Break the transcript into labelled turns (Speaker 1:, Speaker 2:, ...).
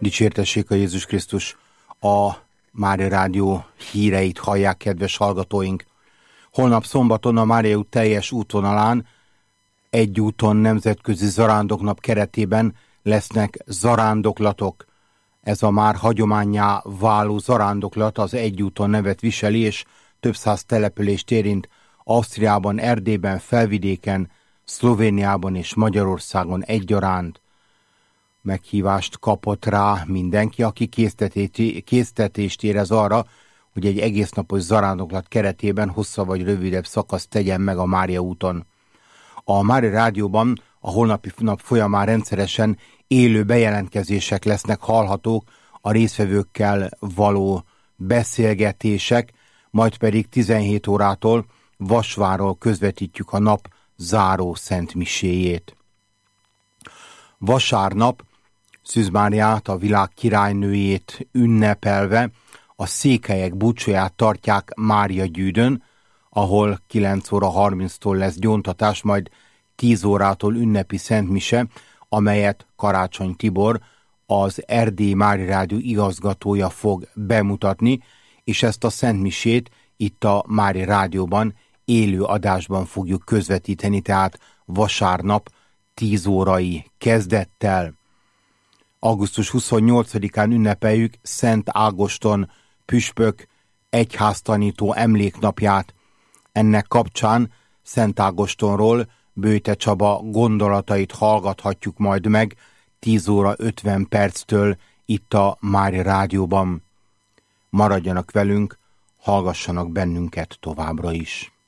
Speaker 1: Dicsértessék a Jézus Krisztus! A Mária Rádió híreit hallják, kedves hallgatóink! Holnap szombaton a Mária út teljes útvonalán egy úton nemzetközi zarándoknap keretében lesznek zarándoklatok. Ez a már hagyománnyá váló zarándoklat az egy úton nevet viseli, és több száz települést érint Ausztriában, Erdélyben, Felvidéken, Szlovéniában és Magyarországon egyaránt. Meghívást kapott rá mindenki, aki késztetést érez arra, hogy egy egésznapos zarándoklat keretében hosszabb vagy rövidebb szakaszt tegyen meg a Mária úton. A Mária Rádióban a holnapi nap folyamán rendszeresen élő bejelentkezések lesznek hallhatók, a résztvevőkkel való beszélgetések, majd pedig 17 órától Vasvárról közvetítjük a nap záró szentmiséjét. Vasárnap Szűz Máriát, a világ királynőjét ünnepelve a székelyek búcsúját tartják Mária gyűdön, ahol 9 óra 30-tól lesz gyóntatás, majd 10 órától ünnepi szentmise, amelyet Karácsony Tibor, az Erdélyi Mária Rádió igazgatója fog bemutatni, és ezt a szentmisét itt a Mária Rádióban élő adásban fogjuk közvetíteni, tehát vasárnap 10 órai kezdettel. Augusztus 28-án ünnepeljük Szent Ágoston püspök egyháztanító emléknapját. Ennek kapcsán Szent Ágostonról Bőte Csaba gondolatait hallgathatjuk majd meg 10 óra 50 perctől itt a Mária Rádióban. Maradjanak velünk, hallgassanak bennünket továbbra is.